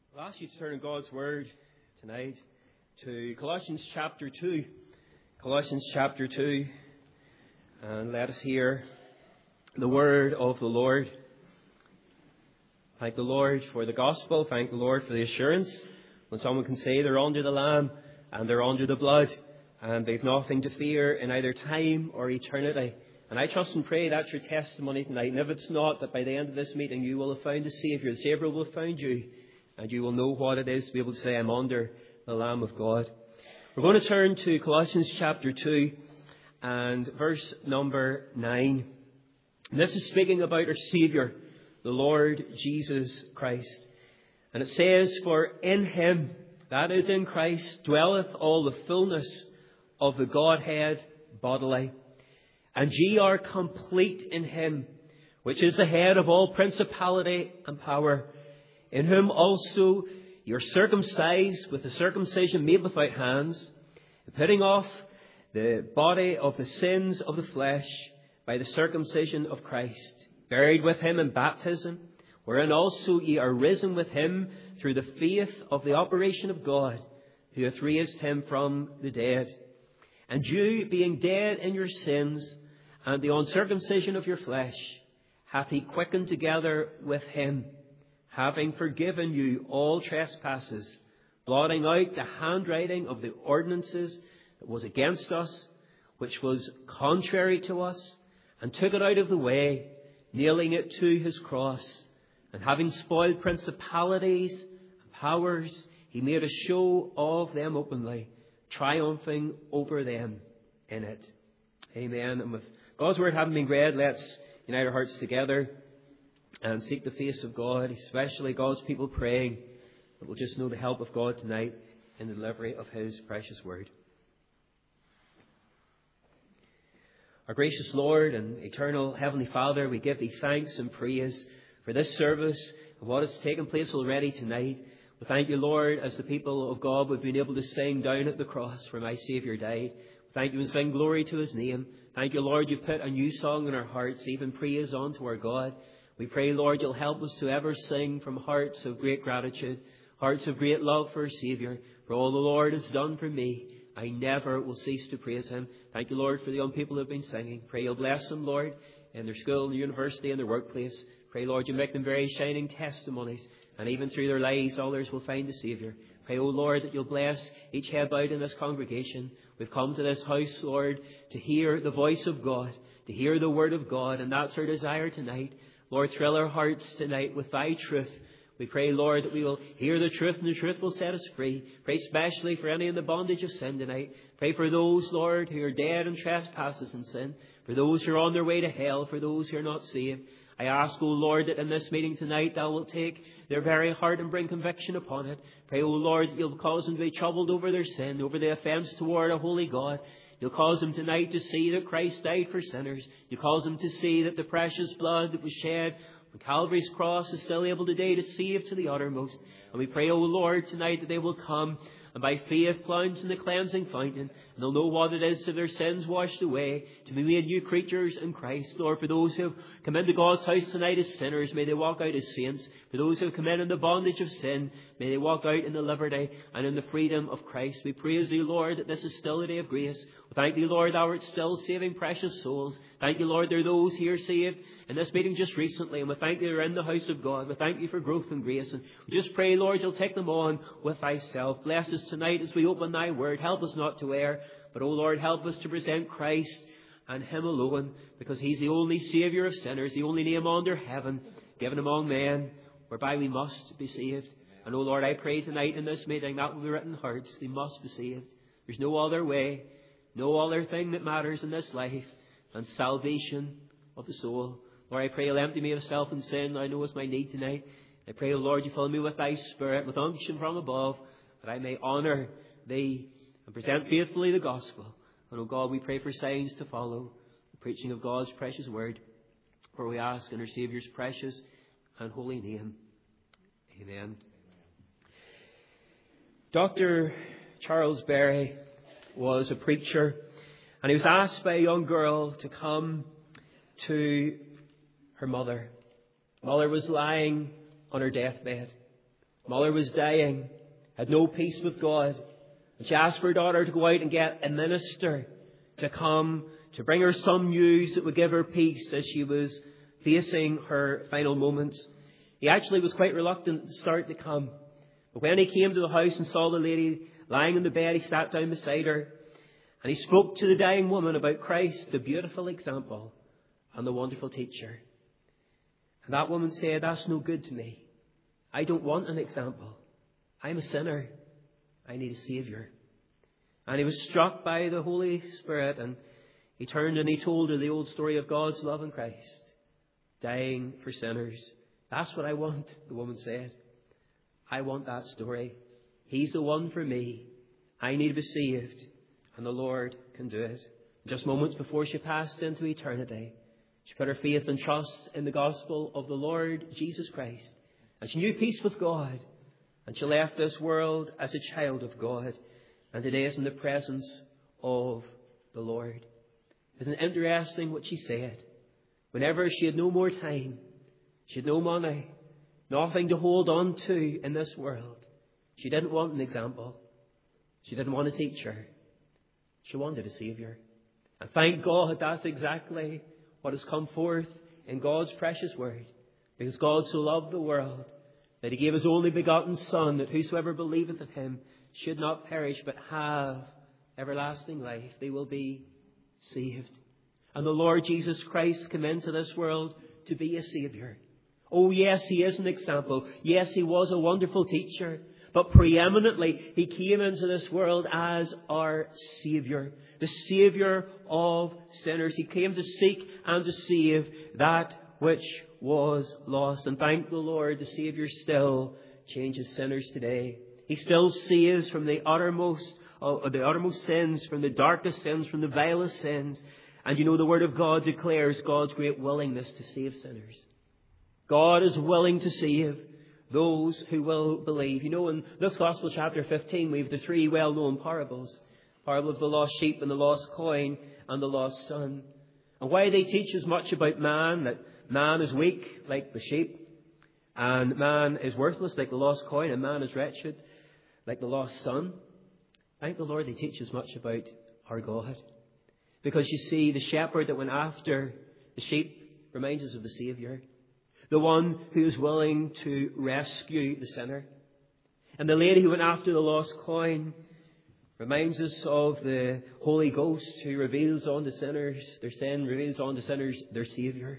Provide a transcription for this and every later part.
I'll ask you to turn in God's Word tonight to Colossians chapter 2. Colossians chapter 2. And let us hear the Word of the Lord. Thank the Lord for the gospel. Thank the Lord for the assurance when someone can say they're under the Lamb and they're under the blood and they've nothing to fear in either time or eternity. And I trust and pray that's your testimony tonight. And if it's not, that by the end of this meeting you will have found a Saviour. The Saviour will have found you. And you will know what it is to be able to say, I'm under the Lamb of God. We're going to turn to Colossians chapter 2 and verse number 9. And this is speaking about our Saviour, the Lord Jesus Christ. And it says, For in Him, that is in Christ, dwelleth all the fullness of the Godhead bodily. And ye are complete in Him, which is the head of all principality and power, in whom also you are circumcised with the circumcision made without hands, putting off the body of the sins of the flesh by the circumcision of Christ, buried with Him in baptism, wherein also ye are risen with Him through the faith of the operation of God, who hath raised Him from the dead. And you, being dead in your sins and the uncircumcision of your flesh, hath He quickened together with Him, having forgiven you all trespasses, blotting out the handwriting of the ordinances that was against us, which was contrary to us, and took it out of the way, nailing it to His cross. And having spoiled principalities and powers, He made a show of them openly, triumphing over them in it. Amen. And with God's Word having been read, let's unite our hearts together and seek the face of God, especially God's people praying that we'll just know the help of God tonight in the delivery of His precious Word. Our gracious Lord and eternal Heavenly Father, we give Thee thanks and praise for this service and what has taken place already tonight. We thank You, Lord, as the people of God we've been able to sing down at the cross where my Saviour died. We thank You and sing glory to His name. Thank You, Lord, You've put a new song in our hearts, even praise unto our God. We pray, Lord, You'll help us to ever sing from hearts of great gratitude, hearts of great love for our Saviour. For all the Lord has done for me, I never will cease to praise Him. Thank You, Lord, for the young people who have been singing. Pray You'll bless them, Lord, in their school, in their university, in their workplace. Pray, Lord, You make them very shining testimonies. And even through their lives, others will find the Saviour. Pray, O Lord, that You'll bless each head bowed in this congregation. We've come to this house, Lord, to hear the voice of God, to hear the Word of God. And that's our desire tonight. Lord, thrill our hearts tonight with Thy truth. We pray, Lord, that we will hear the truth and the truth will set us free. Pray especially for any in the bondage of sin tonight. Pray for those, Lord, who are dead in trespasses and sin. For those who are on their way to hell. For those who are not saved. I ask, O Lord, that in this meeting tonight Thou wilt take their very heart and bring conviction upon it. Pray, O Lord, that You'll cause them to be troubled over their sin, over the offence toward a holy God. You'll cause them tonight to see that Christ died for sinners. You'll cause them to see that the precious blood that was shed on Calvary's cross is still able today to save to the uttermost. And we pray, O Lord, tonight that they will come and by faith plunge in the cleansing fountain, and they'll know what it is to have their sins washed away, to be made new creatures in Christ. Lord, for those who have come into God's house tonight as sinners, may they walk out as saints. For those who have come in the bondage of sin, may they walk out in the liberty and in the freedom of Christ. We praise Thee, Lord, that this is still a day of grace. We thank Thee, Lord, Thou art still saving precious souls. Thank You, Lord, there are those here saved in this meeting just recently, and we thank Thee they're in the house of God. We thank You for growth and grace, and we just pray, Lord, You'll take them on with Thyself. Bless us tonight as we open Thy Word. Help us not to err, but, O Lord, help us to present Christ and Him alone, because He's the only Saviour of sinners, the only name under heaven given among men, whereby we must be saved. And, O Lord, I pray tonight in this meeting that will be written in hearts. They must be saved. There's no other way, no other thing that matters in this life than salvation of the soul. Lord, I pray You'll empty me of self and sin. I know it's my need tonight. I pray, O Lord, You fill me with Thy Spirit, with unction from above, that I may honour Thee and present faithfully the gospel. And, O God, we pray for signs to follow the preaching of God's precious Word, for we ask in our Saviour's precious and holy name. Amen. Dr. Charles Berry was a preacher, and he was asked by a young girl to come to her mother. Mother was lying on her deathbed. Mother was dying, had no peace with God. And she asked for her daughter to go out and get a minister to come to bring her some news that would give her peace as she was facing her final moments. He actually was quite reluctant to start to come. But when he came to the house and saw the lady lying in the bed, he sat down beside her and he spoke to the dying woman about Christ, the beautiful example and the wonderful teacher. And that woman said, "That's no good to me. I don't want an example. I'm a sinner. I need a Saviour." And he was struck by the Holy Spirit, and he turned and he told her the old story of God's love in Christ, dying for sinners. "That's what I want," the woman said. "I want that story. He's the one for me. I need to be saved, and the Lord can do it." Just moments before she passed into eternity, she put her faith and trust in the gospel of the Lord Jesus Christ. And she knew peace with God. And she left this world as a child of God. And today is in the presence of the Lord. Isn't it interesting what she said? Whenever she had no more time, she had no money, nothing to hold on to in this world, she didn't want an example. She didn't want a teacher. She wanted a Saviour. And thank God that's exactly what has come forth in God's precious word. Because God so loved the world that he gave his only begotten Son, that whosoever believeth in him should not perish but have everlasting life. They will be saved. And the Lord Jesus Christ came into this world to be a Saviour. Oh yes, he is an example. Yes, he was a wonderful teacher. But preeminently, he came into this world as our Saviour. The Saviour of sinners. He came to seek and to save that which was lost. And thank the Lord, the Saviour still changes sinners today. He still saves from the uttermost sins, from the darkest sins, from the vilest sins. And you know, the Word of God declares God's great willingness to save sinners. God is willing to save those who will believe. You know, in this Gospel chapter 15, we have the three well-known parables. Parable of the lost sheep and the lost coin and the lost son. And why they teach us much about man, that man is weak like the sheep, and man is worthless like the lost coin, and man is wretched like the lost son. Thank the Lord they teach us much about our God. Because you see, the shepherd that went after the sheep reminds us of the Saviour. The one who is willing to rescue the sinner. And the lady who went after the lost coin reminds us of the Holy Ghost who reveals unto sinners their sin, reveals unto sinners their Saviour.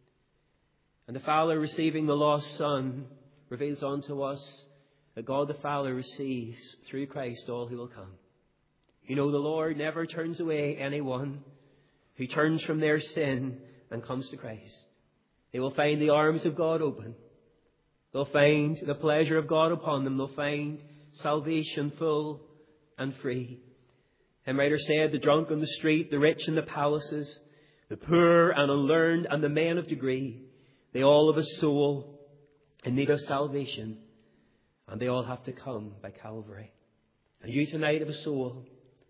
And the Father receiving the lost Son reveals unto us that God the Father receives through Christ all who will come. You know, the Lord never turns away anyone who turns from their sin and comes to Christ. They will find the arms of God open. They'll find the pleasure of God upon them. They'll find salvation full and free. Hymn writer said, the drunk on the street, the rich in the palaces, the poor and unlearned and the men of degree, they all have a soul in need of salvation, and they all have to come by Calvary. And you tonight have a soul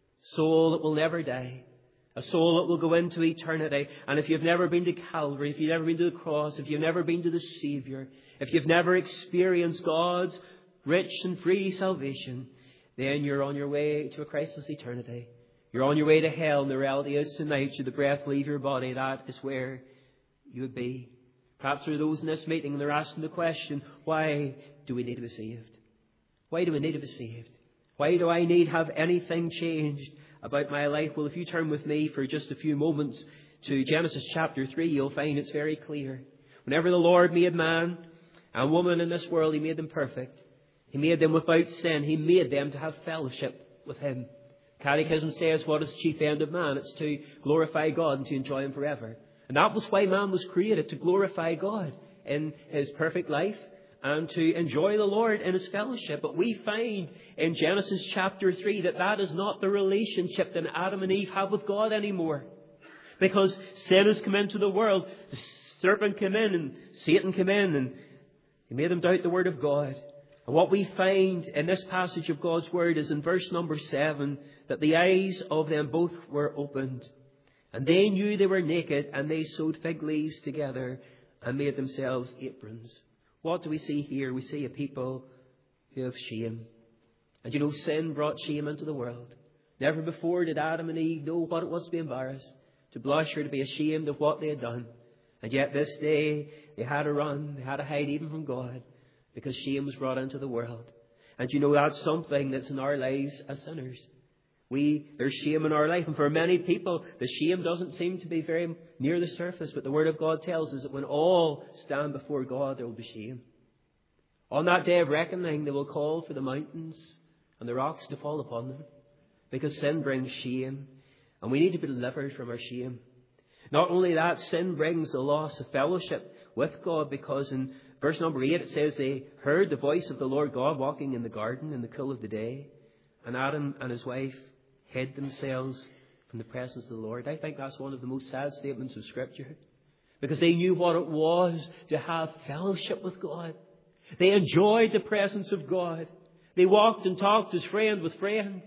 that will never die, a soul that will go into eternity. And if you've never been to Calvary, if you've never been to the cross, if you've never been to the Saviour, if you've never experienced God's rich and free salvation, then you're on your way to a Christless eternity. You're on your way to hell, and the reality is tonight, should the breath leave your body, that is where you would be. Perhaps there are those in this meeting and they're asking the question, why do we need to be saved? Why do we need to be saved? Why do I need to have anything changed about my life? Well, if you turn with me for just a few moments to Genesis chapter 3, you'll find it's very clear. Whenever the Lord made man and woman in this world, he made them perfect. He made them without sin. He made them to have fellowship with him. Catechism says, what is the chief end of man? It's to glorify God and to enjoy him forever. And that was why man was created, to glorify God in his perfect life and to enjoy the Lord in his fellowship. But we find in Genesis chapter 3 that is not the relationship that Adam and Eve have with God anymore. Because sin has come into the world. The serpent came in and Satan came in and he made them doubt the word of God. And what we find in this passage of God's word is in verse number 7 that the eyes of them both were opened. And they knew they were naked, and they sewed fig leaves together and made themselves aprons. What do we see here? We see a people who have shame. And you know, sin brought shame into the world. Never before did Adam and Eve know what it was to be embarrassed, to blush or to be ashamed of what they had done. And yet this day they had to run, they had to hide even from God, because shame was brought into the world. And you know, that's something that's in our lives as sinners. There's shame in our life, and for many people the shame doesn't seem to be very near the surface, but the Word of God tells us that when all stand before God, there will be shame. On that day of reckoning, they will call for the mountains and the rocks to fall upon them, because sin brings shame, and we need to be delivered from our shame. Not only that, sin brings the loss of fellowship with God, because in verse number 8 it says they heard the voice of the Lord God walking in the garden in the cool of the day, and Adam and his wife hid themselves from the presence of the Lord. I think that's one of the most sad statements of Scripture, because they knew what it was to have fellowship with God. They enjoyed the presence of God. They walked and talked as friend with friend.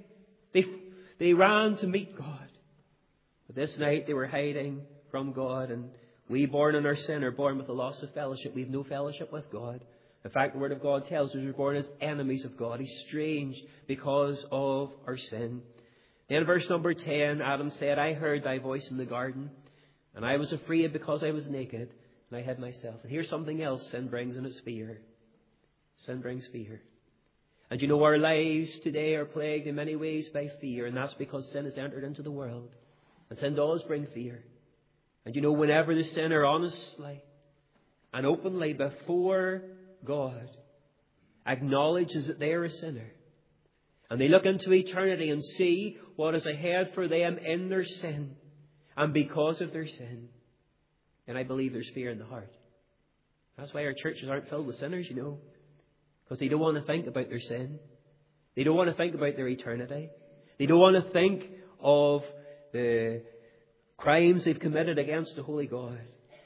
They ran to meet God. But this night they were hiding from God, and we, born in our sin, are born with a loss of fellowship. We have no fellowship with God. In fact, the Word of God tells us we're born as enemies of God, estranged because of our sin. Then in verse number 10, Adam said, I heard thy voice in the garden, and I was afraid because I was naked, and I hid myself. And here's something else sin brings, and it's fear. Sin brings fear. And you know, our lives today are plagued in many ways by fear, and that's because sin has entered into the world. And sin does bring fear. And you know, whenever the sinner honestly and openly before God acknowledges that they are a sinner, and they look into eternity and see what is ahead for them in their sin, and because of their sin, then I believe there's fear in the heart. That's why our churches aren't filled with sinners, you know, because they don't want to think about their sin. They don't want to think about their eternity. They don't want to think of the crimes they've committed against the holy God.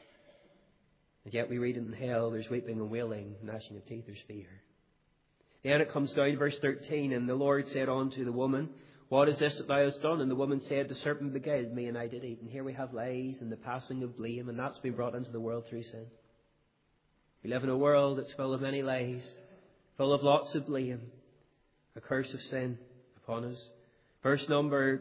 And yet we read in hell, there's weeping and wailing, gnashing of teeth, there's fear. Then it comes down to verse 13, and the Lord said unto the woman, what is this that thou hast done? And the woman said, the serpent beguiled me, and I did eat. And here we have lies and the passing of blame, and that's been brought into the world through sin. We live in a world that's full of many lies, full of lots of blame, a curse of sin upon us. Verse number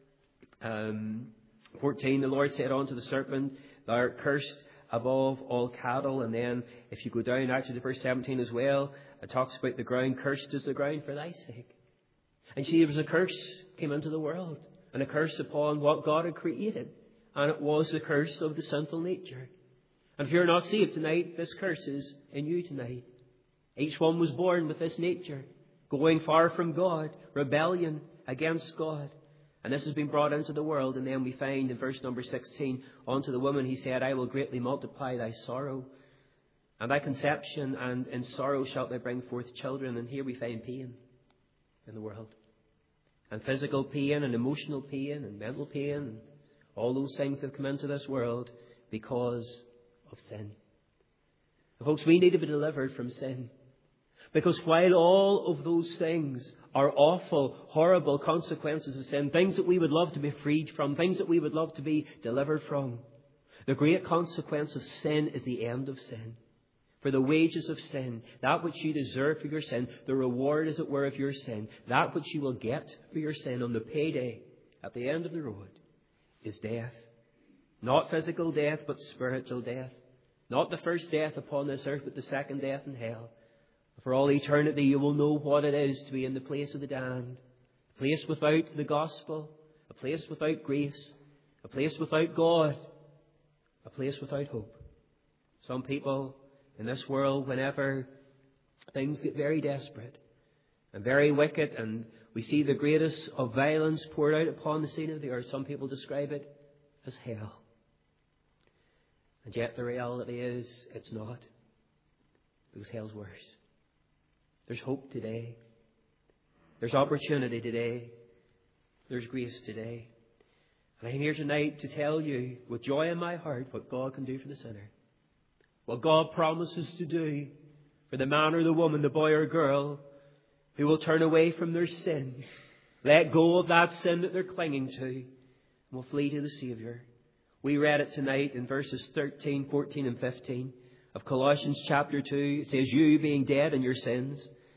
14, the Lord said unto the serpent, thou art cursed above all cattle. And then if you go down actually to verse 17 as well, it talks about the ground. Cursed is the ground for thy sake. And see, there was a curse came into the world, and a curse upon what God had created. And it was the curse of the sinful nature. And if you're not saved tonight, this curse is in you tonight. Each one was born with this nature, going far from God, rebellion against God. And this has been brought into the world. And then we find in verse number 16, unto the woman he said, I will greatly multiply thy sorrow and thy conception, and in sorrow shalt thou bring forth children. And here we find pain in the world. And physical pain and emotional pain and mental pain and all those things that come into this world because of sin. And folks, we need to be delivered from sin. Because while all of those things are awful, horrible consequences of sin, things that we would love to be freed from, things that we would love to be delivered from, the great consequence of sin is the end of sin. For the wages of sin, that which you deserve for your sin, the reward, as it were, of your sin, that which you will get for your sin on the payday at the end of the road, is death. Not physical death, but spiritual death. Not the first death upon this earth, but the second death in hell. For all eternity you will know what it is to be in the place of the damned. A place without the gospel. A place without grace. A place without God. A place without hope. Some people in this world, whenever things get very desperate and very wicked, and we see the greatest of violence poured out upon the scene of the earth, some people describe it as hell. And yet the reality is, it's not. Because hell's worse. There's hope today. There's opportunity today. There's grace today. And I'm here tonight to tell you, with joy in my heart, what God can do for the sinner. What God promises to do for the man or the woman, the boy or girl, who will turn away from their sin, let go of that sin that they're clinging to, and will flee to the Saviour. We read it tonight in verses 13, 14 and 15 of Colossians chapter 2. It says, you being dead in your sins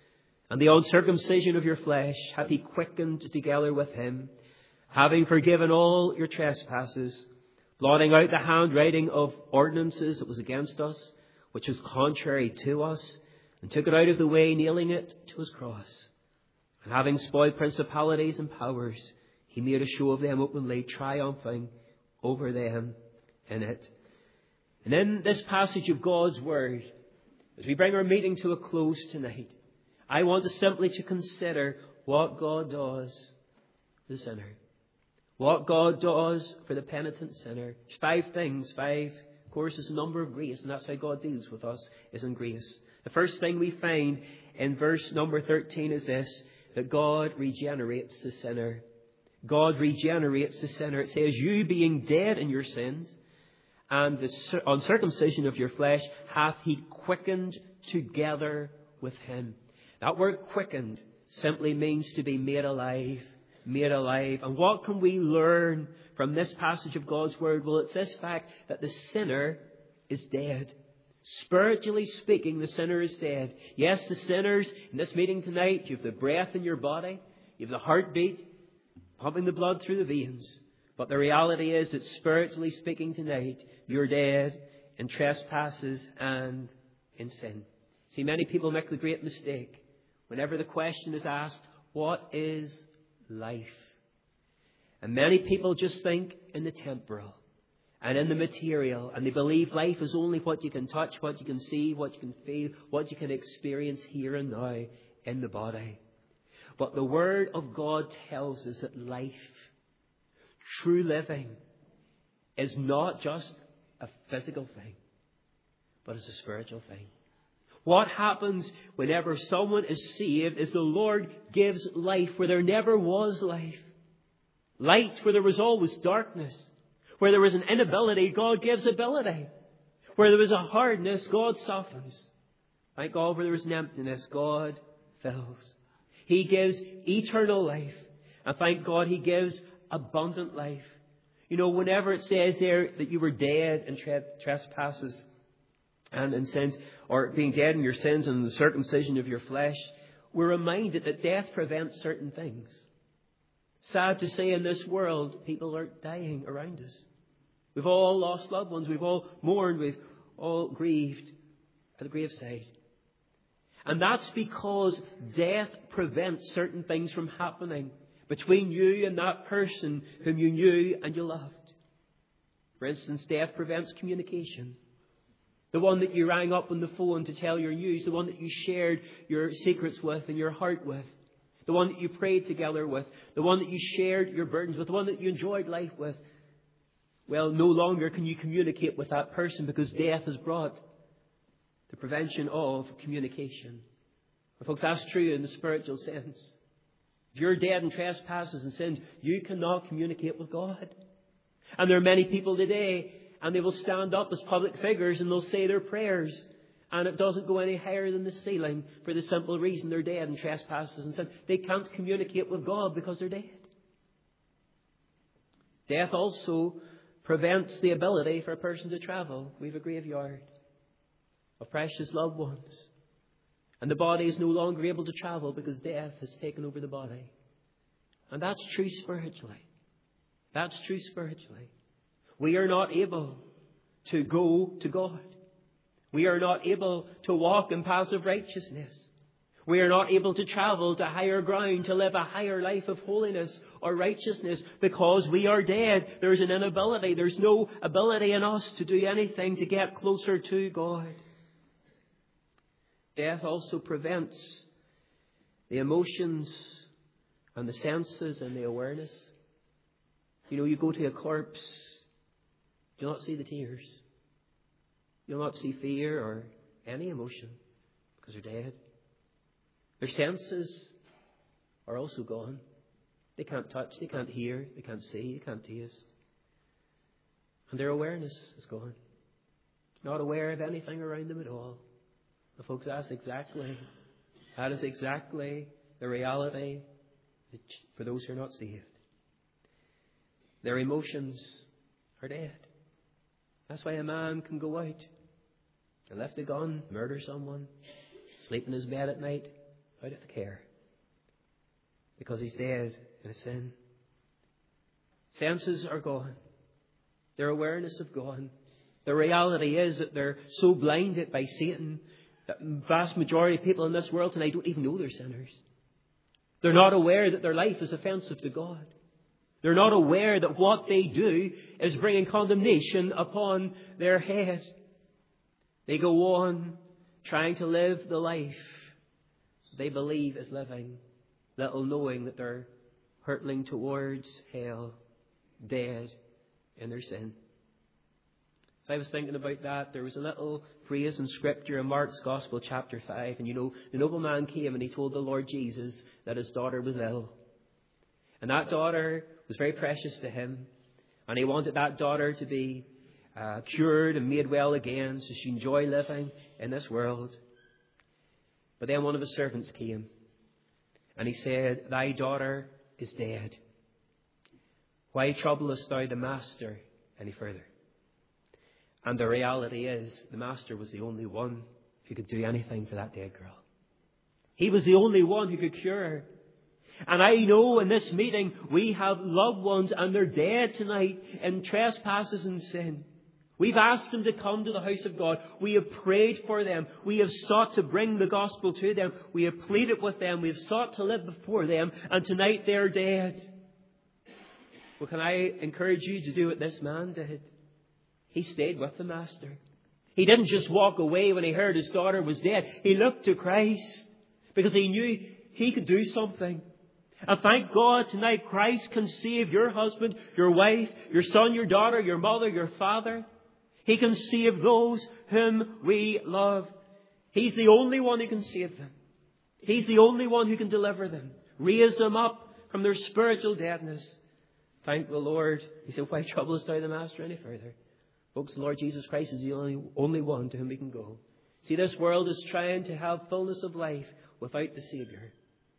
And the uncircumcision of your flesh hath he quickened together with him, having forgiven all your trespasses, blotting out the handwriting of ordinances that was against us, which was contrary to us, and took it out of the way, nailing it to his cross. And having spoiled principalities and powers, he made a show of them openly, triumphing over them in it. And in this passage of God's Word, as we bring our meeting to a close tonight, I want us simply to consider what God does for the sinner. What God does for the penitent sinner. There's 5 things. 5, of course, is the number of grace, and that's how God deals with us, is in grace. The first thing we find in verse number 13 is this, that God regenerates the sinner. God regenerates the sinner. It says, you being dead in your sins, and the uncircumcision of your flesh hath he quickened together with him. That word quickened simply means to be made alive. Made alive. And what can we learn from this passage of God's Word? Well, it's this fact that the sinner is dead. Spiritually speaking, the sinner is dead. Yes, the sinners in this meeting tonight, you have the breath in your body, you have the heartbeat, pumping the blood through the veins. But the reality is that spiritually speaking tonight, you're dead in trespasses and in sin. See, many people make the great mistake whenever the question is asked, what is life? And many people just think in the temporal and in the material, and they believe life is only what you can touch, what you can see, what you can feel, what you can experience here and now in the body. But the Word of God tells us that life, true living, is not just a physical thing, but it's a spiritual thing. What happens whenever someone is saved is the Lord gives life where there never was life. Light where there was always darkness. Where there was an inability, God gives ability. Where there was a hardness, God softens. Thank God, where there was an emptiness, God fills. He gives eternal life. And thank God He gives abundant life. You know, whenever it says there that you were dead in trespasses and in sins, or being dead in your sins and the circumcision of your flesh, we're reminded that death prevents certain things. Sad to say, in this world, people are dying around us. We've all lost loved ones. We've all mourned. We've all grieved at the graveside. And that's because death prevents certain things from happening between you and that person whom you knew and you loved. For instance, death prevents communication. The one that you rang up on the phone to tell your news, the one that you shared your secrets with and your heart with, the one that you prayed together with, the one that you shared your burdens with, the one that you enjoyed life with. Well, no longer can you communicate with that person because death has brought the prevention of communication. And folks, that's true in the spiritual sense. If you're dead in trespasses and sins, you cannot communicate with God. And there are many people today, and they will stand up as public figures and they'll say their prayers, and it doesn't go any higher than the ceiling for the simple reason they're dead in trespasses and sin. They can't communicate with God because they're dead. Death also prevents the ability for a person to travel. We have a graveyard of precious loved ones. And the body is no longer able to travel because death has taken over the body. And that's true spiritually. That's true spiritually. We are not able to go to God. We are not able to walk in paths of righteousness. We are not able to travel to higher ground, to live a higher life of holiness or righteousness because we are dead. There's an inability. There's no ability in us to do anything to get closer to God. Death also prevents the emotions and the senses and the awareness. You know, you go to a corpse, you'll not see the tears. You'll not see fear or any emotion because they're dead. Their senses are also gone. They can't touch, they can't hear, they can't see, they can't taste. And their awareness is gone. Not aware of anything around them at all. And folks, that is exactly the reality for those who are not saved. Their emotions are dead. That's why a man can go out and lift a gun, murder someone, sleep in his bed at night out of care. Because he's dead in his sin. Senses are gone. Their awareness is gone. The reality is that they're so blinded by Satan that the vast majority of people in this world tonight don't even know they're sinners. They're not aware that their life is offensive to God. They're not aware that what they do is bringing condemnation upon their head. They go on trying to live the life they believe is living, little knowing that they're hurtling towards hell, dead in their sin. As I was thinking about that, there was a little phrase in Scripture in Mark's Gospel, chapter 5. And the nobleman came and he told the Lord Jesus that his daughter was ill. And that daughter was very precious to him. And he wanted that daughter to be cured and made well again so she enjoy living in this world. But then one of his servants came and he said, "Thy daughter is dead. Why troublest thou the master any further?" And the reality is, the master was the only one who could do anything for that dead girl. He was the only one who could cure her. And I know in this meeting we have loved ones and they're dead tonight in trespasses and sin. We've asked them to come to the house of God. We have prayed for them. We have sought to bring the gospel to them. We have pleaded with them. We have sought to live before them. And tonight they're dead. Well, can I encourage you to do what this man did? He stayed with the master. He didn't just walk away when he heard his daughter was dead. He looked to Christ because he knew he could do something. And thank God tonight Christ can save your husband, your wife, your son, your daughter, your mother, your father. He can save those whom we love. He's the only one who can save them. He's the only one who can deliver them. Raise them up from their spiritual deadness. Thank the Lord. He said, "Why troublest thou the master any further?" Folks, the Lord Jesus Christ is the only one to whom we can go. See, this world is trying to have fullness of life without the Saviour.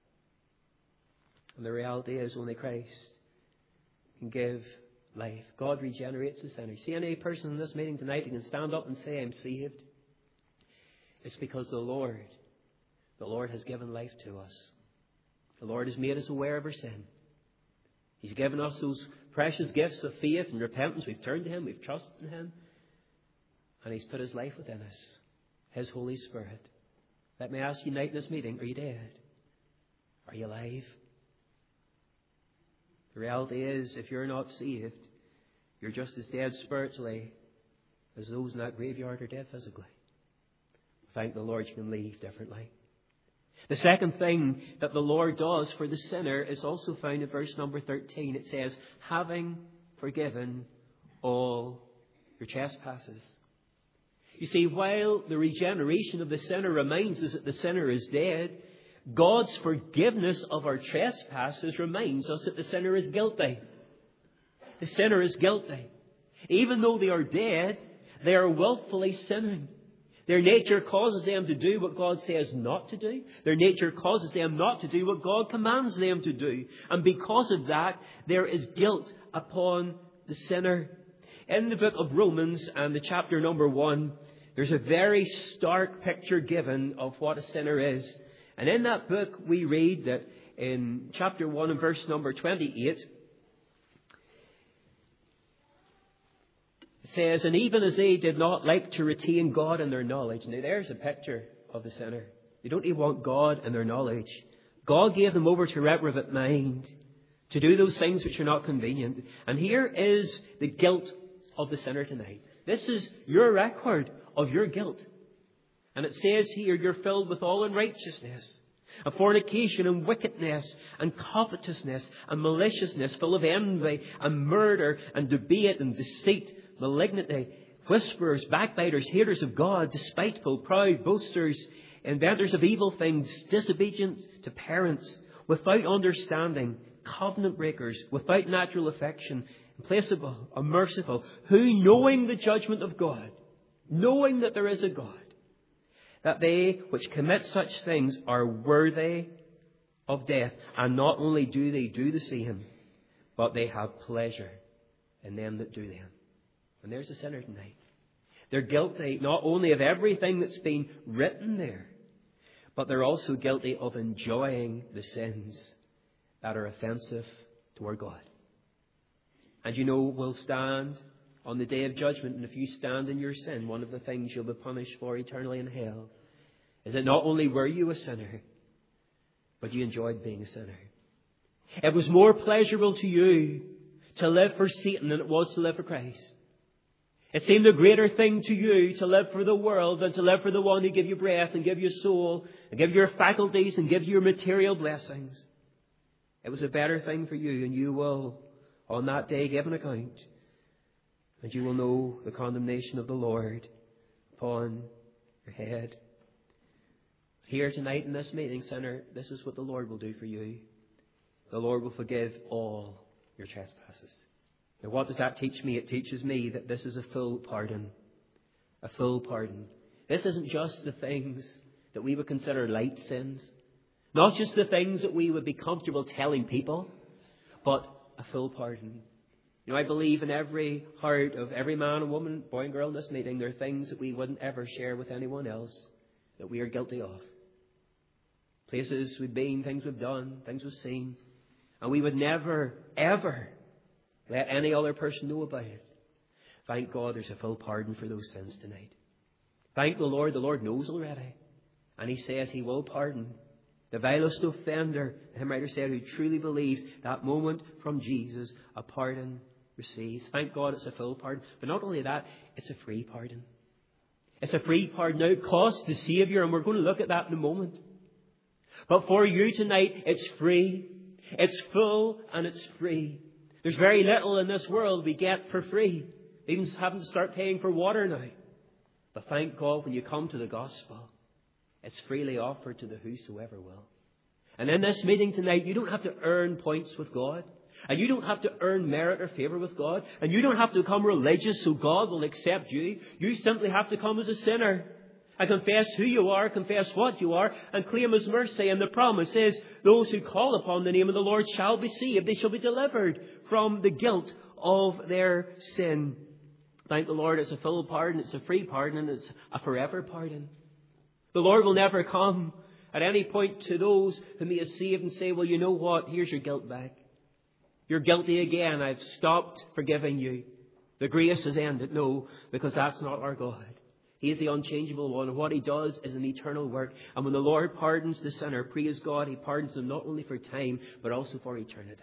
And the reality is only Christ can give life. God regenerates the sinner. See any person in this meeting tonight who can stand up and say, "I'm saved"? It's because the Lord has given life to us. The Lord has made us aware of our sin. He's given us those precious gifts of faith and repentance. We've turned to Him. We've trusted in Him. And He's put His life within us. His Holy Spirit. Let me ask you tonight in this meeting, are you dead? Are you alive? The reality is, if you're not saved, you're just as dead spiritually as those in that graveyard are dead physically. Thank the Lord you can leave differently. The second thing that the Lord does for the sinner is also found in verse number 13. It says, "Having forgiven all your trespasses." You see, while the regeneration of the sinner reminds us that the sinner is dead, God's forgiveness of our trespasses reminds us that the sinner is guilty. The sinner is guilty. Even though they are dead, they are willfully sinning. Their nature causes them to do what God says not to do. Their nature causes them not to do what God commands them to do. And because of that, there is guilt upon the sinner. In the book of Romans and the chapter number 1, there's a very stark picture given of what a sinner is. And in that book, we read that in chapter 1 and verse number 28, it says, "And even as they did not like to retain God in their knowledge." Now there's a picture of the sinner. They don't even want God in their knowledge. God gave them over to reprobate mind, to do those things which are not convenient. And here is the guilt of the sinner tonight. This is your record of your guilt. And it says here, you're filled with all unrighteousness, and fornication and wickedness and covetousness and maliciousness, full of envy and murder and debate and deceit, malignity, whisperers, backbiters, haters of God, despiteful, proud, boasters, inventors of evil things, disobedient to parents, without understanding, covenant breakers, without natural affection, implacable, unmerciful, who, knowing the judgment of God, knowing that there is a God, that they which commit such things are worthy of death, and not only do they do the same, but they have pleasure in them that do them. And there's a sinner tonight. They're guilty not only of everything that's been written there, but they're also guilty of enjoying the sins that are offensive toward God. And you know, we'll stand on the day of judgment, and if you stand in your sin, one of the things you'll be punished for eternally in hell is that not only were you a sinner, but you enjoyed being a sinner. It was more pleasurable to you to live for Satan than it was to live for Christ. It seemed a greater thing to you to live for the world than to live for the one who gave you breath and gave you soul and gave you your faculties and gave you your material blessings. It was a better thing for you, and you will on that day give an account, and you will know the condemnation of the Lord upon your head. Here tonight in this meeting, sinner, this is what the Lord will do for you. The Lord will forgive all your trespasses. Now, what does that teach me? It teaches me that this is a full pardon. A full pardon. This isn't just the things that we would consider light sins. Not just the things that we would be comfortable telling people, but a full pardon. You know, I believe in every heart of every man and woman, boy and girl in this meeting, there are things that we wouldn't ever share with anyone else that we are guilty of. Places we've been, things we've done, things we've seen. And we would never, ever let any other person know about it. Thank God there's a full pardon for those sins tonight. Thank the Lord knows already. And He said He will pardon. The vilest offender, the hymn writer said, who truly believes that moment from Jesus, a pardon receives. Thank God it's a full pardon. But not only that, it's a free pardon. It's a free pardon. Now, it costs the Saviour, and we're going to look at that in a moment. But for you tonight, it's free. It's full and it's free. There's very little in this world we get for free. Even having to start paying for water now. But thank God when you come to the gospel, it's freely offered to the whosoever will. And in this meeting tonight, you don't have to earn points with God. And you don't have to earn merit or favour with God. And you don't have to become religious so God will accept you. You simply have to come as a sinner. And confess who you are, confess what you are, and claim His mercy. And the promise is, those who call upon the name of the Lord shall be saved. They shall be delivered from the guilt of their sin. Thank the Lord, it's a full pardon, it's a free pardon, and it's a forever pardon. The Lord will never come at any point to those whom He has saved and say, well, you know what, here's your guilt back. You're guilty again, I've stopped forgiving you. The grace has ended. No, because that's not our God. He is the unchangeable one, and what He does is an eternal work. And when the Lord pardons the sinner, praise God, He pardons them not only for time, but also for eternity.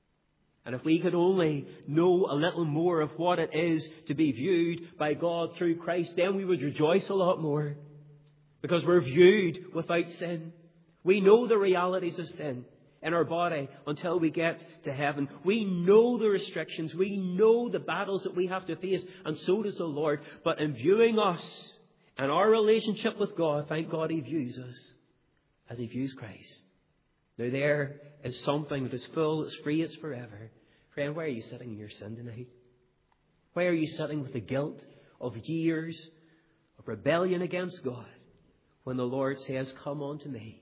And if we could only know a little more of what it is to be viewed by God through Christ, then we would rejoice a lot more. Because we're viewed without sin. We know the realities of sin in our body until we get to heaven. We know the restrictions. We know the battles that we have to face. And so does the Lord. But in viewing us and our relationship with God, thank God He views us as He views Christ. Now there is something that is full, it's free, it's forever. Friend, why are you sitting in your sin tonight? Why are you sitting with the guilt of years of rebellion against God when the Lord says, come unto me.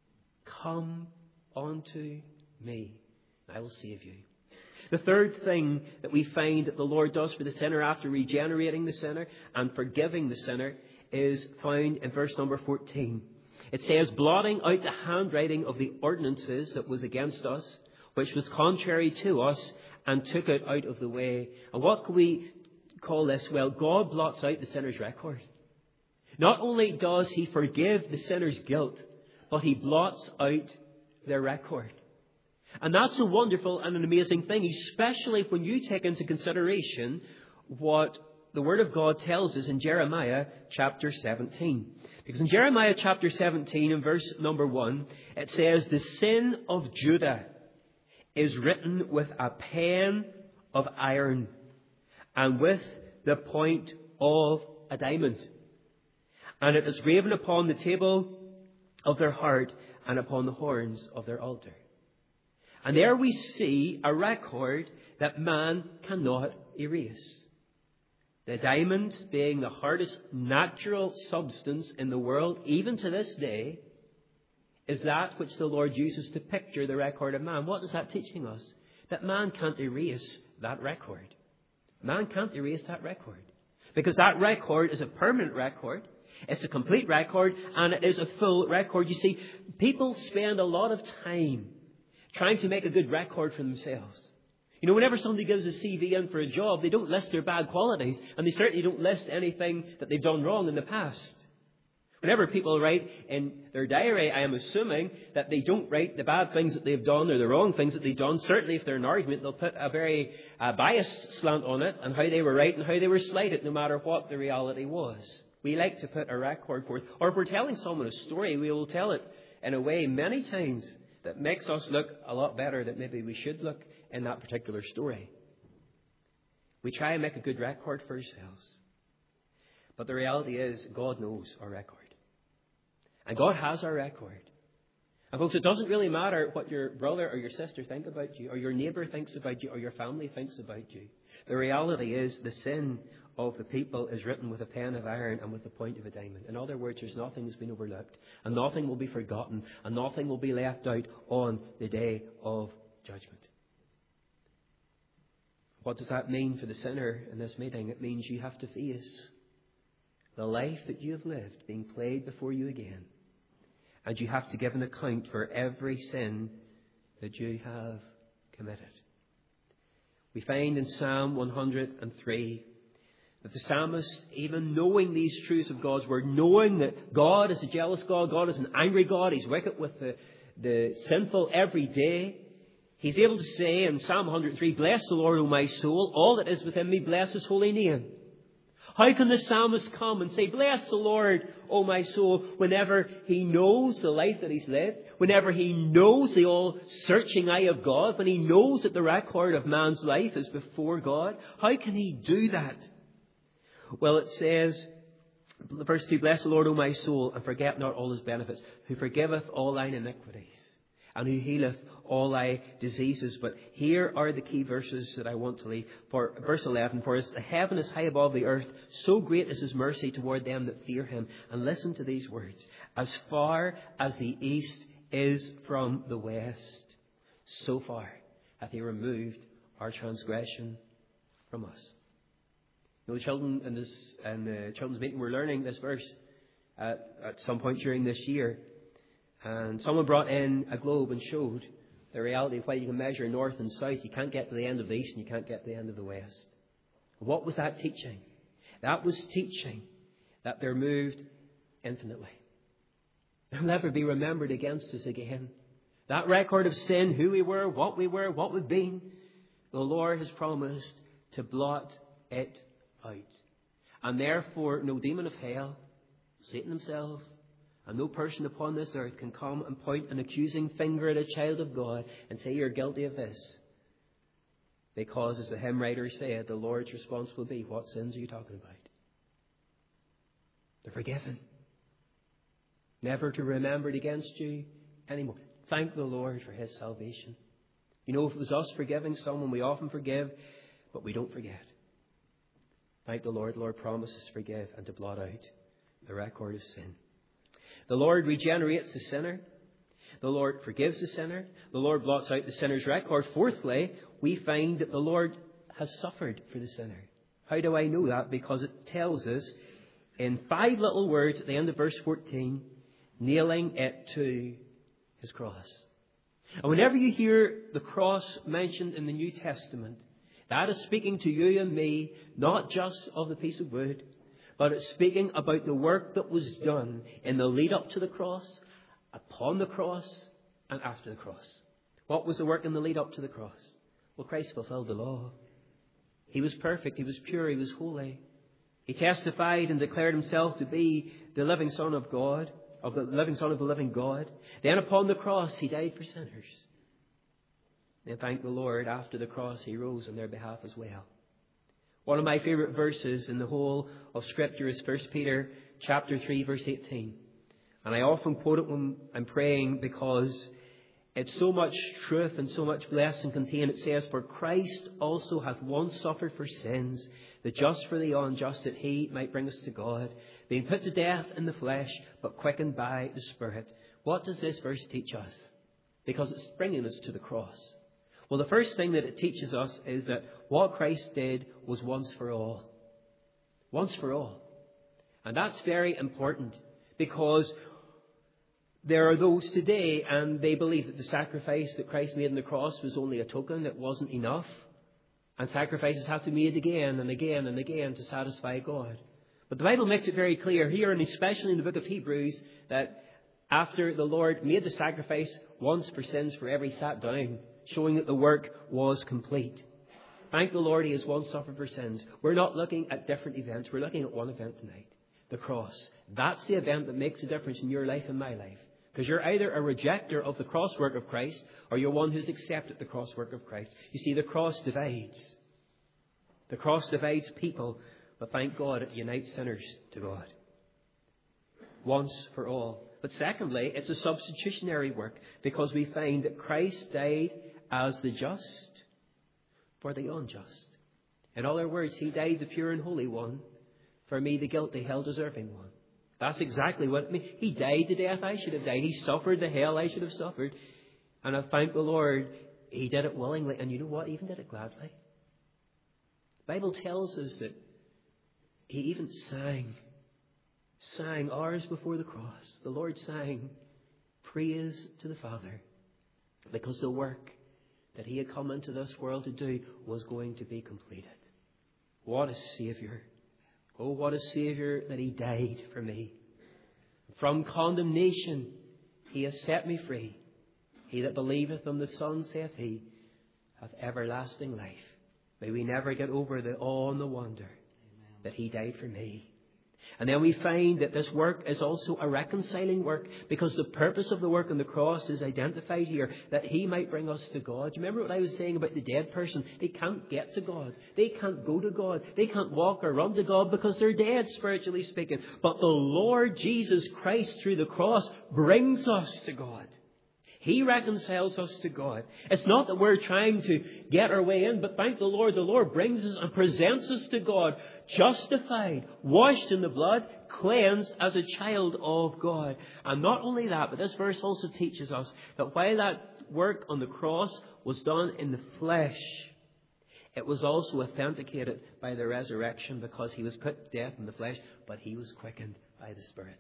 Come unto me, and I will save you. The third thing that we find that the Lord does for the sinner after regenerating the sinner and forgiving the sinner is found in verse number 14. It says, blotting out the handwriting of the ordinances that was against us, which was contrary to us, and took it out of the way. And what can we call this? Well, God blots out the sinner's record. Not only does He forgive the sinner's guilt, but He blots out their record. And that's a wonderful and an amazing thing, especially when you take into consideration what the Word of God tells us in Jeremiah chapter 17. Because in Jeremiah chapter 17 and verse number 1, it says, the sin of Judah is written with a pen of iron and with the point of a diamond. And it is graven upon the table of their heart and upon the horns of their altar. And there we see a record that man cannot erase. The diamond being the hardest natural substance in the world, even to this day, is that which the Lord uses to picture the record of man. What is that teaching us? That man can't erase that record. Man can't erase that record. Because that record is a permanent record. It's a complete record, and it is a full record. You see, people spend a lot of time trying to make a good record for themselves. You know, whenever somebody gives a CV in for a job, they don't list their bad qualities, and they certainly don't list anything that they've done wrong in the past. Whenever people write in their diary, I am assuming that they don't write the bad things that they've done or the wrong things that they've done. Certainly, if they're in an argument, they'll put a very biased slant on it and how they were right and how they were slighted, no matter what the reality was. We like to put a record forth. Or if we're telling someone a story, we will tell it in a way many times that makes us look a lot better than maybe we should look in that particular story. We try and make a good record for ourselves. But the reality is, God knows our record. And God has our record. And folks, it doesn't really matter what your brother or your sister think about you, or your neighbour thinks about you, or your family thinks about you. The reality is, the sin of the people is written with a pen of iron and with the point of a diamond. In other words, there's nothing that's been overlooked, and nothing will be forgotten, and nothing will be left out on the day of judgment. What does that mean for the sinner in this meeting? It means you have to face the life that you have lived being played before you again. And you have to give an account for every sin that you have committed. We find in Psalm 103 that the psalmist, even knowing these truths of God's word, knowing that God is a jealous God, God is an angry God, He's wicked with the sinful every day, he's able to say in Psalm 103, "Bless the Lord, O my soul, all that is within me, bless His holy name." How can the psalmist come and say, "Bless the Lord, O my soul," whenever he knows the life that he's lived, whenever he knows the all-searching eye of God, when he knows that the record of man's life is before God? How can he do that? Well, it says, verse 2, "Bless the Lord, O my soul, and forget not all His benefits, who forgiveth all thine iniquities, and who healeth all thy diseases." But here are the key verses that I want to leave. For verse 11, "For as the heaven is high above the earth, so great is His mercy toward them that fear Him." And listen to these words. "As far as the east is from the west, so far hath He removed our transgression from us." You know, the children in the children's meeting were learning this verse at some point during this year. And someone brought in a globe and showed the reality of why you can measure north and south. You can't get to the end of the east and you can't get to the end of the west. What was that teaching? That was teaching that they're moved infinitely. They'll never be remembered against us again. That record of sin, who we were, what we've been, the Lord has promised to blot it out. And therefore, no demon of hell, Satan himself, and no person upon this earth can come and point an accusing finger at a child of God and say, "You're guilty of this." Because, as the hymn writer said, the Lord's response will be, "What sins are you talking about?" They're forgiven. Never to remember it against you anymore. Thank the Lord for His salvation. You know, if it was us forgiving someone, we often forgive, but we don't forget. Thank the Lord. The Lord promises to forgive and to blot out the record of sin. The Lord regenerates the sinner. The Lord forgives the sinner. The Lord blots out the sinner's record. Fourthly, we find that the Lord has suffered for the sinner. How do I know that? Because it tells us in 5 little words at the end of verse 14, nailing it to His cross. And whenever you hear the cross mentioned in the New Testament, that is speaking to you and me, not just of the piece of wood, but it's speaking about the work that was done in the lead up to the cross, upon the cross, and after the cross. What was the work in the lead up to the cross? Well, Christ fulfilled the law. He was perfect, He was pure, He was holy. He testified and declared Himself to be the living Son of God, of the living Son of the living God. Then upon the cross, He died for sinners. And thank the Lord, after the cross, He rose on their behalf as well. One of my favourite verses in the whole of Scripture is 1 Peter chapter 3, verse 18. And I often quote it when I'm praying because it's so much truth and so much blessing contained. It says, "For Christ also hath once suffered for sins, the just for the unjust, that He might bring us to God, being put to death in the flesh, but quickened by the Spirit." What does this verse teach us? Because it's bringing us to the cross. Well, the first thing that it teaches us is that what Christ did was once for all. Once for all. And that's very important, because there are those today, and they believe that the sacrifice that Christ made on the cross was only a token. It wasn't enough. And sacrifices have to be made again and again and again to satisfy God. But the Bible makes it very clear here, and especially in the book of Hebrews, that after the Lord made the sacrifice once for sins forever, He sat down, showing that the work was complete. Thank the Lord, He has once suffered for sins. We're not looking at different events. We're looking at one event tonight. The cross. That's the event that makes a difference in your life and my life. Because you're either a rejecter of the cross work of Christ, or you're one who's accepted the cross work of Christ. You see, the cross divides. The cross divides people, but thank God it unites sinners to God. Once for all. But secondly, it's a substitutionary work, because we find that Christ died as the just for the unjust. In other words, He died the pure and holy one for me, the guilty, hell-deserving one. That's exactly what it means. He died the death I should have died. He suffered the hell I should have suffered. And I thank the Lord, He did it willingly. And you know what? He even did it gladly. The Bible tells us that He even sang hours before the cross. The Lord sang praise to the Father, because the work that He had come into this world to do was going to be completed. What a Saviour. Oh, what a Saviour that He died for me. From condemnation He has set me free. He that believeth on the Son, saith He, hath everlasting life. May we never get over the awe and the wonder that He died for me. And then we find that this work is also a reconciling work, because the purpose of the work on the cross is identified here, that He might bring us to God. Do you remember what I was saying about the dead person? They can't get to God. They can't go to God. They can't walk or run to God because they're dead, spiritually speaking. But the Lord Jesus Christ, through the cross, brings us to God. He reconciles us to God. It's not that we're trying to get our way in, but thank the Lord brings us and presents us to God, justified, washed in the blood, cleansed as a child of God. And not only that, but this verse also teaches us that while that work on the cross was done in the flesh, it was also authenticated by the resurrection, because He was put to death in the flesh, but He was quickened by the Spirit.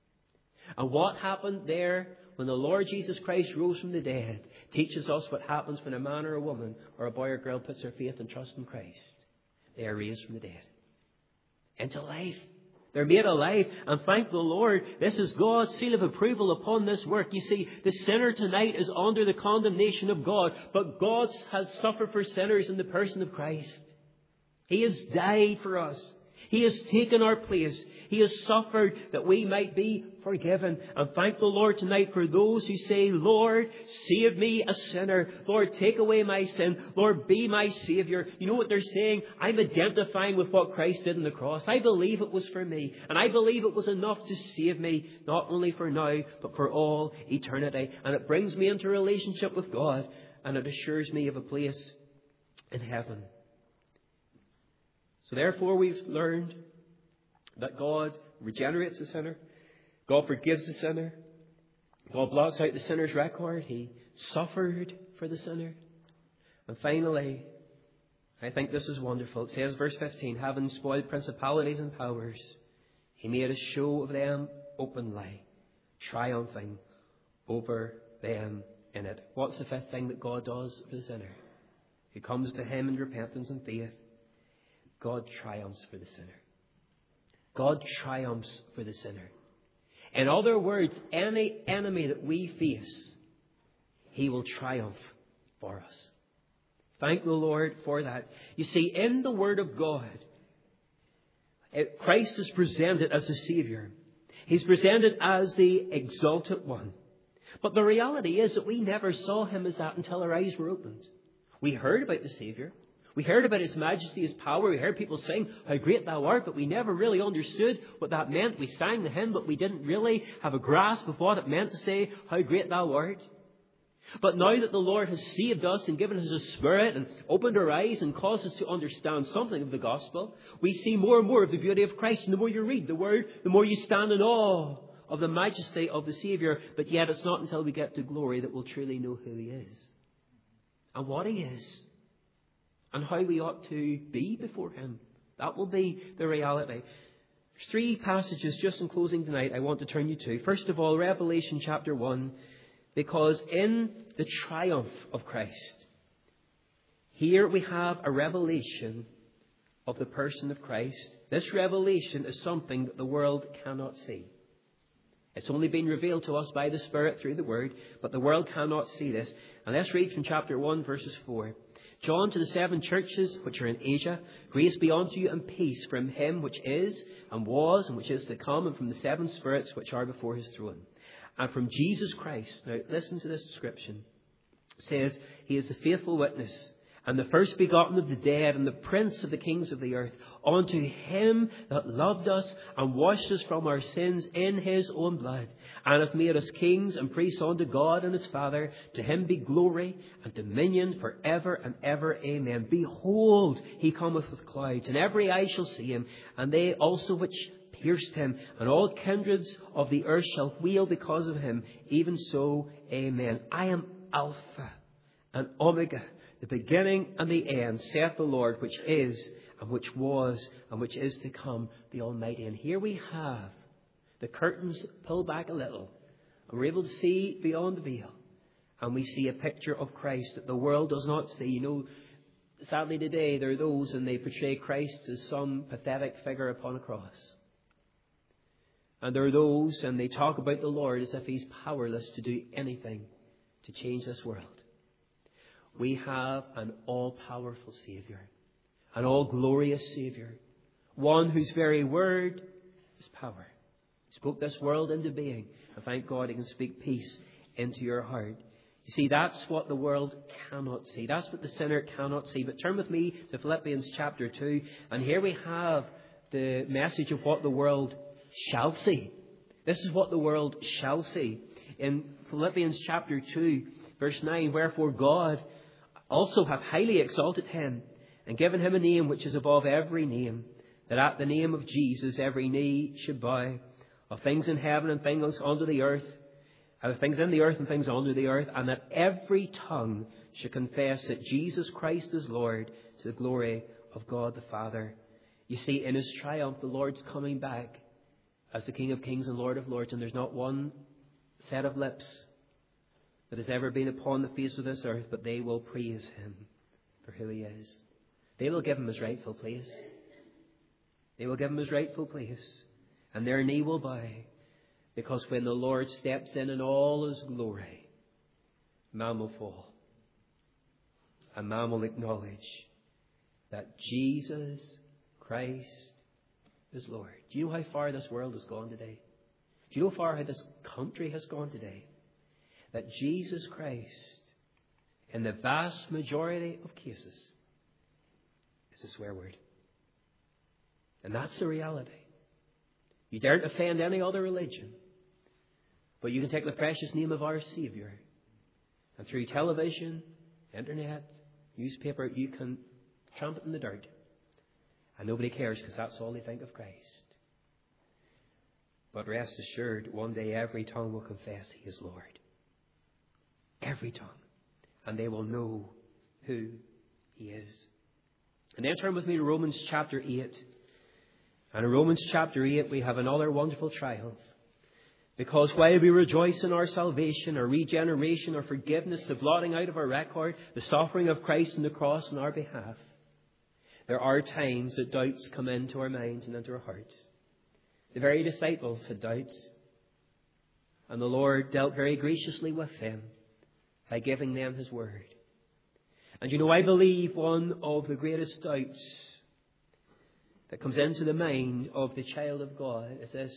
And what happened there when the Lord Jesus Christ rose from the dead teaches us what happens when a man or a woman or a boy or girl puts their faith and trust in Christ. They are raised from the dead into life. They're made alive. And thank the Lord, this is God's seal of approval upon this work. You see, the sinner tonight is under the condemnation of God, but God has suffered for sinners in the person of Christ. He has died for us. He has taken our place. He has suffered that we might be forgiven. And thank the Lord tonight for those who say, Lord, save me, a sinner. Lord, take away my sin. Lord, be my Saviour. You know what they're saying? I'm identifying with what Christ did on the cross. I believe it was for me. And I believe it was enough to save me, not only for now, but for all eternity. And it brings me into a relationship with God. And it assures me of a place in heaven. So therefore we've learned that God regenerates the sinner. God forgives the sinner. God blots out the sinner's record. He suffered for the sinner. And finally, I think this is wonderful. It says, verse 15, having spoiled principalities and powers, He made a show of them openly, triumphing over them in it. What's the fifth thing that God does for the sinner? He comes to Him in repentance and faith. God triumphs for the sinner. God triumphs for the sinner. In other words, any enemy that we face, He will triumph for us. Thank the Lord for that. You see, in the Word of God, Christ is presented as the Saviour. He's presented as the exalted one. But the reality is that we never saw Him as that until our eyes were opened. We heard about the Saviour. We heard about His majesty, His power. We heard people sing, how great Thou art, but we never really understood what that meant. We sang the hymn, but we didn't really have a grasp of what it meant to say, how great Thou art. But now that the Lord has saved us and given us His Spirit and opened our eyes and caused us to understand something of the gospel, we see more and more of the beauty of Christ. And the more you read the Word, the more you stand in awe of the majesty of the Saviour. But yet it's not until we get to glory that we'll truly know who He is and what He is, and how we ought to be before Him. That will be the reality. There's three passages just in closing tonight I want to turn you to. First of all, Revelation chapter 1, because in the triumph of Christ, here we have a revelation of the person of Christ. This revelation is something that the world cannot see. It's only been revealed to us by the Spirit through the Word, but the world cannot see this. And let's read from chapter 1, verses 4. John, to the 7 churches which are in Asia, grace be unto you and peace from him which is, and was, and which is to come, and from the 7 spirits which are before his throne, and from Jesus Christ. Now, listen to this description. It says, he is the faithful witness, and the first begotten of the dead, and the prince of the kings of the earth. Unto him that loved us, and washed us from our sins in his own blood, and hath made us kings and priests unto God and his Father. To him be glory and dominion for ever and ever. Amen. Behold, he cometh with clouds, and every eye shall see him, and they also which pierced him, and all kindreds of the earth shall wail because of him. Even so, amen. I am Alpha and Omega, the beginning and the end, saith the Lord, which is, and which was, and which is to come, the Almighty. And here we have the curtains pulled back a little, and we're able to see beyond the veil. And we see a picture of Christ that the world does not see. You know, sadly today there are those, and they portray Christ as some pathetic figure upon a cross. And there are those, and they talk about the Lord as if he's powerless to do anything to change this world. We have an all-powerful Saviour, an all-glorious Saviour, one whose very word is power. He spoke this world into being, and thank God he can speak peace into your heart. You see, that's what the world cannot see. That's what the sinner cannot see. But turn with me to Philippians chapter 2, and here we have the message of what the world shall see. This is what the world shall see. In Philippians chapter 2, verse 9, wherefore God also hath highly exalted him, and given him a name which is above every name, that at the name of Jesus every knee should bow, of things in heaven and things under the earth, of things in the earth and things under the earth, and that every tongue should confess that Jesus Christ is Lord, to the glory of God the Father. You see, in his triumph, the Lord's coming back as the King of Kings and Lord of Lords, and there's not one set of lips that has ever been upon the face of this earth, but they will praise him for who he is. They will give him his rightful place. They will give him his rightful place, and their knee will bow, because when the Lord steps in all his glory, man will fall, and man will acknowledge that Jesus Christ is Lord. Do you know how far this world has gone today? Do you know how far this country has gone today? That Jesus Christ, in the vast majority of cases, is a swear word. And that's the reality. You daren't offend any other religion, but you can take the precious name of our Saviour, and through television, internet, newspaper, you can tramp it in the dirt. And nobody cares, because that's all they think of Christ. But rest assured, one day every tongue will confess he is Lord. Every tongue. And they will know who he is. And then turn with me to Romans chapter 8. And in Romans chapter 8 we have another wonderful triumph. Because while we rejoice in our salvation, our regeneration, our forgiveness, the blotting out of our record, the suffering of Christ on the cross on our behalf, there are times that doubts come into our minds and into our hearts. The very disciples had doubts. And the Lord dealt very graciously with them by giving them his word. And you know, I believe one of the greatest doubts that comes into the mind of the child of God is this: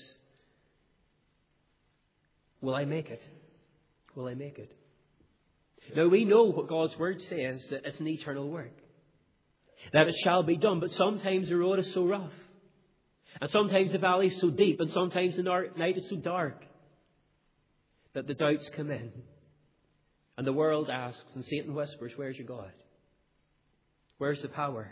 will I make it? Will I make it? Now we know what God's word says, that it's an eternal work, that it shall be done. But sometimes the road is so rough, and sometimes the valley is so deep, and sometimes the night is so dark, that the doubts come in. And the world asks, and Satan whispers, where's your God? Where's the power?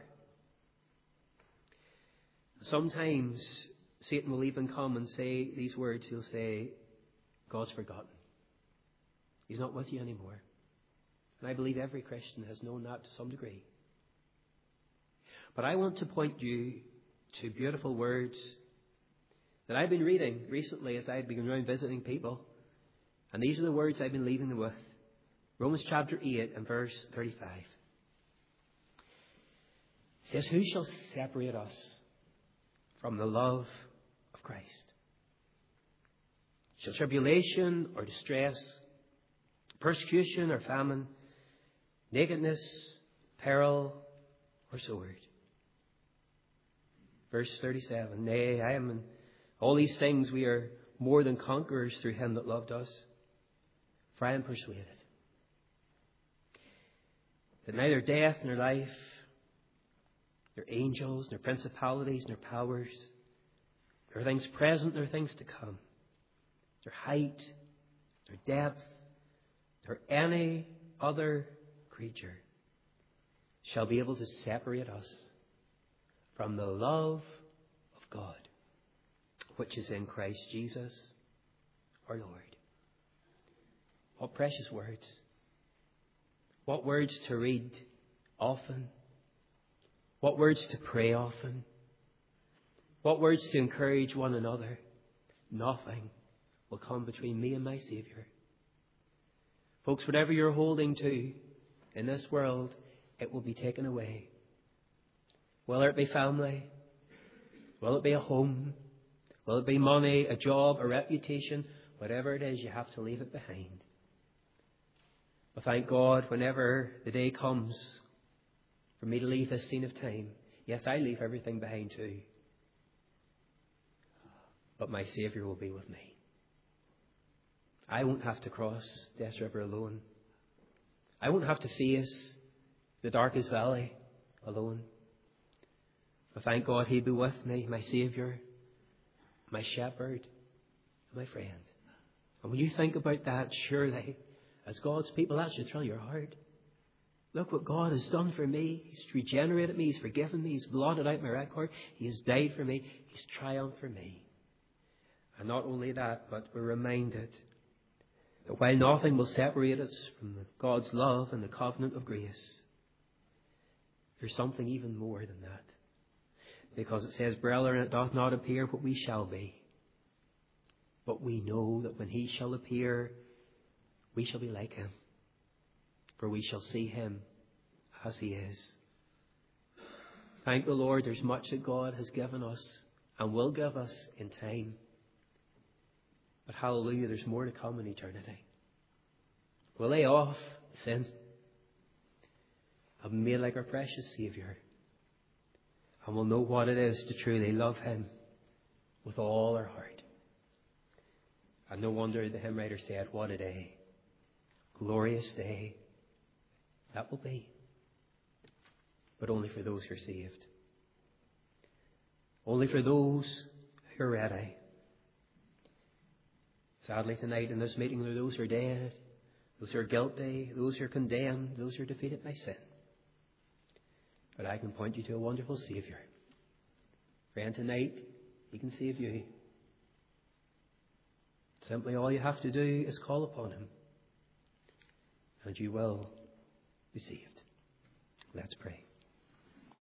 Sometimes Satan will even come and say these words. He'll say, God's forgotten. He's not with you anymore. And I believe every Christian has known that to some degree. But I want to point you to beautiful words that I've been reading recently as I've been around visiting people. And these are the words I've been leaving them with. Romans chapter 8 and verse 35. It says, who shall separate us from the love of Christ? Shall tribulation or distress, persecution or famine, nakedness, peril or sword? Verse 37, nay, I am in all these things we are more than conquerors through him that loved us. For I am persuaded that neither death nor life, nor angels, nor principalities, nor powers, nor things present, nor things to come, nor height, nor depth, nor any other creature shall be able to separate us from the love of God, which is in Christ Jesus our Lord. What precious words. What words to read often. What words to pray often. What words to encourage one another. Nothing will come between me and my Saviour. Folks, whatever you're holding to in this world, it will be taken away. Whether it be family, will it be a home, will it be money, a job, a reputation, whatever it is, you have to leave it behind. But thank God, whenever the day comes for me to leave this scene of time, yes, I leave everything behind too. But my Saviour will be with me. I won't have to cross Death River alone. I won't have to face the darkest valley alone. But thank God He'll be with me, my Saviour, my shepherd, and my friend. And when you think about that, surely, as God's people, that should thrill your heart. Look what God has done for me. He's regenerated me. He's forgiven me. He's blotted out my record. He has died for me. He's triumphed for me. And not only that, but we're reminded that while nothing will separate us from God's love and the covenant of grace, there's something even more than that. Because it says, brethren, it doth not appear what we shall be. But we know that when He shall appear, we shall be like Him. For we shall see Him as He is. Thank the Lord, there's much that God has given us and will give us in time. But hallelujah, there's more to come in eternity. We'll lay off sin and be made like our precious Saviour. And we'll know what it is to truly love Him with all our heart. And no wonder the hymn writer said, what a day, glorious day that will be. But only for those who are saved. Only for those who are ready. Sadly tonight in this meeting there are those who are dead, those who are guilty, those who are condemned, those who are defeated by sin. But I can point you to a wonderful Saviour. Friend, tonight He can save you. Simply all you have to do is call upon Him, and you will be saved. Let's pray.